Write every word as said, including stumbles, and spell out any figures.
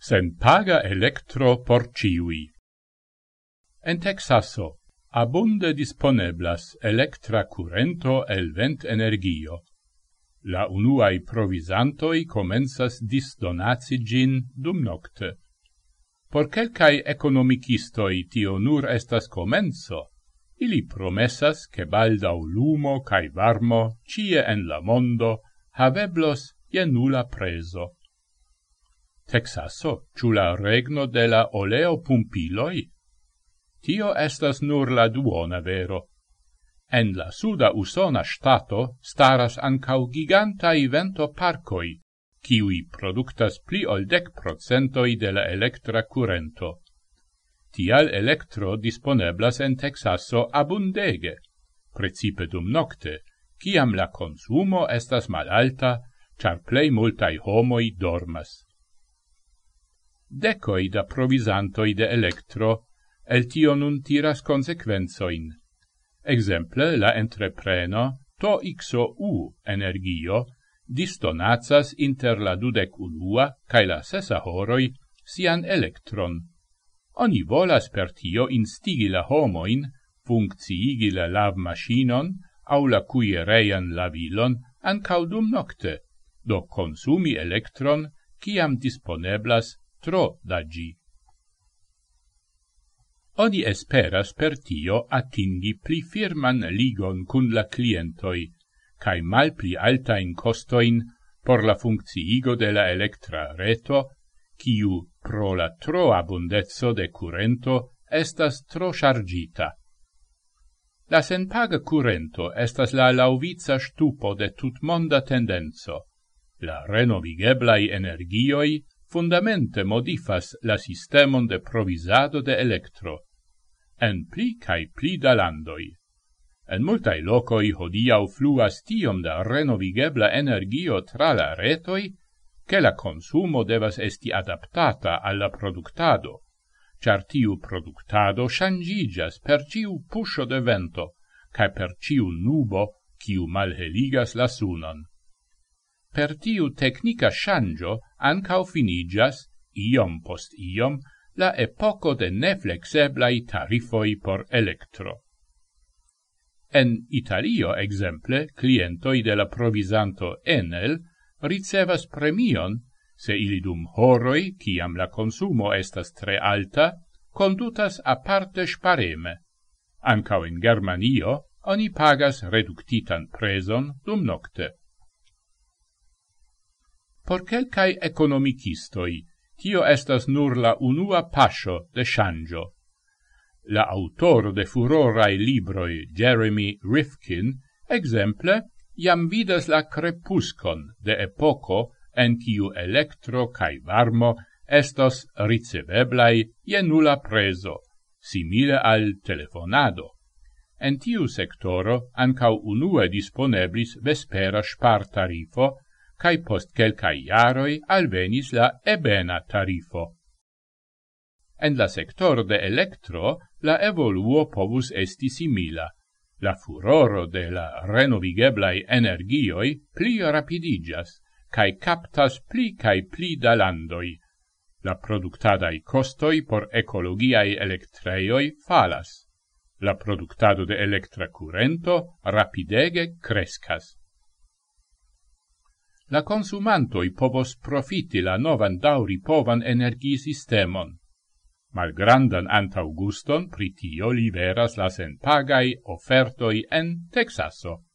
Sen paga electro por ciui. En Texaso, abunde disponeblas electra currento el vent energio. La unuae provisantoi comensas disdonaci gin dum nocte. Por quelcae economicistoi tio nur estas comenzo, ili promesas che baldau lumo cae varmo cie en la mondo haveblos je nula preso. Texaso, ciu la regno de la oleo pumpiloi? Tio estas nur la duona vero. En la suda usona stato staras ancau gigantai vento parcoi, kiui productas pli ol dec procentoi de la electra currento. Tial electro disponeblas en Texaso abundege, precipe dum nocte, ciam la consumo estas malalta, char plei multai homoi dormas. Decoi da provisantoi de electro, el tio nun tiras consequenzoin. Exemple, la entrepreno to ixo u energio distonazas inter la dudec unua cae la sesa horoi sian electron. Oni volas per tio instigi la homoin, funcciigi la lav machinon, au la cuireian lavilon, ancau dum nocte, do consumi electron, ciam disponeblas tro da gi. Oni esperas per tio atingi pli firman ligon cun la clientoi, cae mal pli altain costoin por la funcciigo de la electra reto, ciu pro la tro abundezzo de currento estas tro chargita. La senpaga currento estas la lauvica stupo de tutmonda tendenzo. La renovigeblai energioi fundamente modifas la sistemon de provisado de electro, en pli cae pli da landoi. En multai locoi hodiau fluas tiom da renovigebla energio tra la retoi, che la consumo devas esti adaptata alla productado, char tiu productado changigas per ciu pusho de vento, cae per ciu nubo, ciu malheligas la sunon. Per tiu tecnica changio ancau finigas, iom post iom, la epoco de neflexeblai tarifoi por electro. En Italio, exemple, clientoi de la provisanto Enel ricevas premion se ili dum horoi, ciam la consumo estas tre alta, condutas aparte spareme. Ancau in Germanio, oni pagas reductitan preson dum nocte. Por quelcae economicistoi, tio estas nur la unua pascio de changio. La autoro de furorai libroi Jeremy Rifkin, exemple, iam vidas la crepuscon de epoco en ciu electro cae varmo estos riceveblai je nula preso, simile al telefonado. En tiu sectoro ancau unue disponeblis vespera spar tarifo, cae post quelcae iaroi alvenis la ebena tarifo. En la sector de electro, la evoluo povus esti simila. La furoro de la renovigeblai energioi pli rapidigas, cae captas pli cae pli da landoi. La productadai costoi por ecologiai electreioi falas. La productado de electra currento rapidege crescas. La consumantoi povos profiti la novan dauri povan energisistemon. Malgrandan antauguston pri tio liveras la senpagai ofertoi en Texaso.